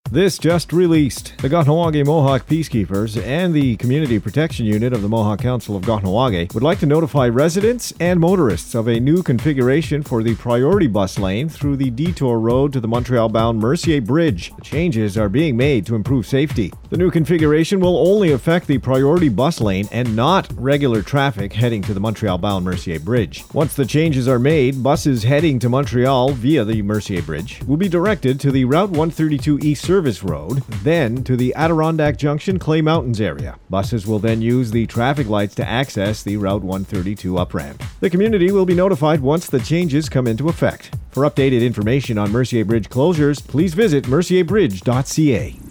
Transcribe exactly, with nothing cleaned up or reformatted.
This just released. The Kahnawake Mohawk Peacekeepers and the Community Protection Unit of the Mohawk Council of Kahnawake would like to notify residents and motorists of a new configuration for the priority bus lane through the detour road to the Montreal-bound Mercier Bridge. The changes are being made to improve safety. The new configuration will only affect the priority bus lane and not regular traffic heading to the Montreal-bound Mercier Bridge. Once the changes are made, buses heading to Montreal via the Mercier Bridge will be directed to the Route one thirty-two East Service Road, then to the Adirondack Junction Clay Mountains area. Buses will then use the traffic lights to access the Route one thirty-two up-ramp. The community will be notified once the changes come into effect. For updated information on Mercier Bridge closures, please visit mercier bridge dot c a.